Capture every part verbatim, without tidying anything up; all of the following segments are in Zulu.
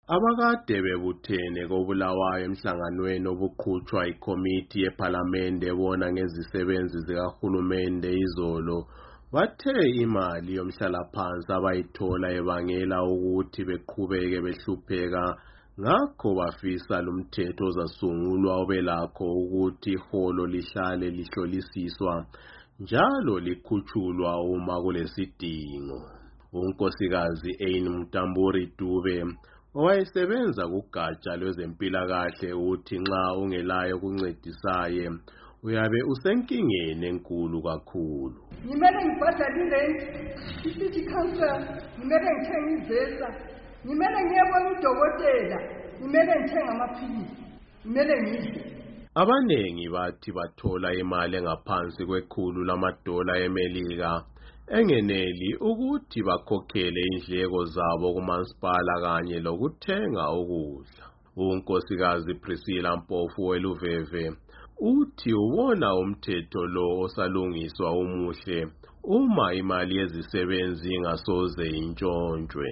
Abakade bebuthene koBulawayo emhlanganweni obuqhutshwa ikomiti yePhalamende ebona ngezisebenzi zikahulumende izolo bathe imali yomhlalaphansi abayithola ebangela ukuthi beqhubeke behlupheka ngakho bafisa lumthetho ozasungulwa obelakho ukuthi iholo lihlale lihlolisiswa njalo likhutshulwa uma kulesidingo. Unkosikazi Anne Mutamburi Dube owayesebenza kugatsha lwezempilakahle uthi nxa ungelayo kuncedisaye uyabe usenkingeni enkulu kakhulu. Ngimele ngibhadale irent, i-city council, ngimele ngithenge ivesa, ngimele ngiyebona udokotela, ngimele ngithenge amaphilisi, ngimele ngidle. Abanengi bathi bathola imali engaphansi kwekhulu lamadola eMelika engeneli ukuthi bakhokhele indleko zabo kumasipala kanye lokuthenga ukudla. Unkosikazi Priscilla Mpofu weLuveve uthi ubona umthetho lo osalungiswa umuhle uma imali yezisebenzi ingasoze intshontshwe.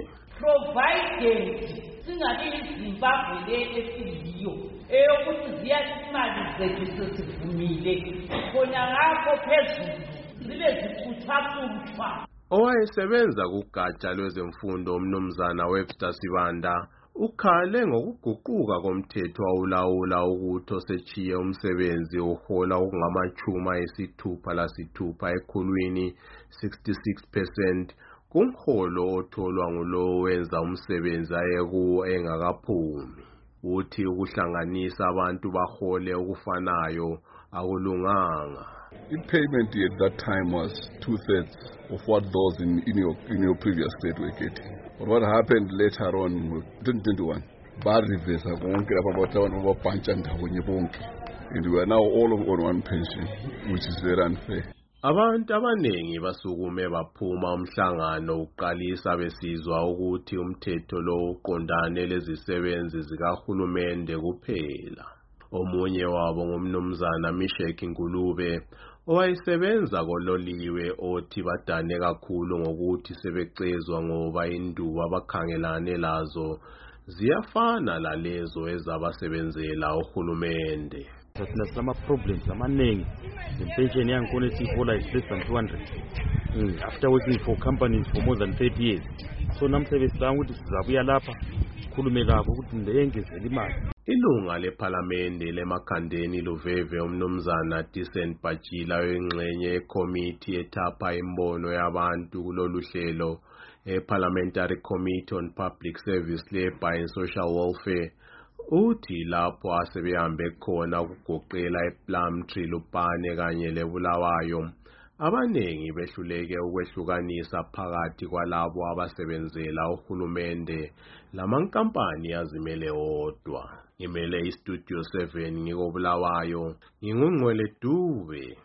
Provided singabi iZimbabwe le esiyiyo eyokuthi ziyasimali zethu sesivumile khona ngakho phezulu zibe zikhuthakhutshwa. Owayesebenza kugatsha lwezemfundo umnumzana Webster Sibanda ukhale ngokuguquka komthetho awulawula ukuthi osechiye umsebenzi uhola okungamachuma ayisithupha lasithupha ekhulwini sixty-six percent kumholo otholwa ngulowo wenza umsebenzi ayekuwo engakaphumi. Uthi ukuhlanganisa abantu bahole okufanayo akulunganga. I-payment at that time was two-thirds of what those in, in, your, in your previous state were getting. But what happened later on, twenty twenty-one, barivesa konke abantu babhantsha ndawonye bonke, and we are now all on one pension, which is very unfair. Abantu abanengi basukume baphuma umhlangano uqalisa besizwa ukuthi umthetho lo uqondane lezisebenzi zikahulumende kuphela. Omunye wabo ngumnumzana Misheki Ngulube owayesebenza kololiwe othi badane kakhulu ngokuthi sebecezwa ngoba induba abakhangelane lazo ziyafana lalezo ezabasebenzela uhulumende. Thina silama problems amaningi. Pension yangikhona siyihola is less than two hundred mm, after working for companies for more than thirty years. So namsebenzisa ukuthi sizabuya lapha khulume labo ukuthi ndeyengezela imali. Ilunga lePhalamende leMakhandeni Luveve umnumzana Decent Bajila wengxenye ekomiti ethapha imbono yabantu kulolu hlelo eParliamentary Committee on Public Service Labour and Social Welfare uthi lapho asebehambe khona ukugoqela ePlumtree Lupane kanye leBulawayo abanengi behluleke ukwehlukanisa phakathi kwalabo abasebenzela uhulumende lamankampani azimele odwa. Ngimele iStudio seven ngikoBulawayo ngingungcwele Dube.